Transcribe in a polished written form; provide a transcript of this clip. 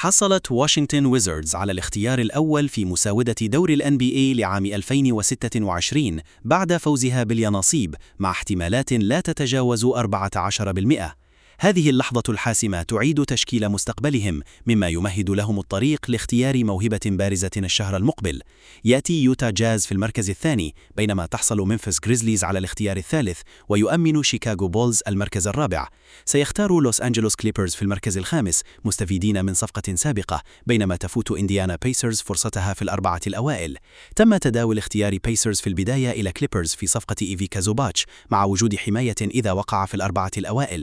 حصلت واشنطن ويزاردز على الاختيار الأول في مساودة دور ال NBA لعام 2026 بعد فوزها باليانصيب مع احتمالات لا تتجاوز 14%. هذه اللحظة الحاسمة تعيد تشكيل مستقبلهم، مما يمهد لهم الطريق لاختيار موهبة بارزة الشهر المقبل. يأتي يوتا جاز في المركز الثاني، بينما تحصل ممفيس غريزليز على الاختيار الثالث، ويؤمن شيكاغو بولز المركز الرابع. سيختار لوس أنجلوس كليبرز في المركز الخامس مستفيدين من صفقة سابقة، بينما تفوت إنديانا بيسرز فرصتها في الأربعة الأوائل. تم تداول اختيار بيسرز في البداية إلى كليبرز في صفقة إيفي كازوباتش، مع وجود حماية إذا وقع في الأربعة الأوائل.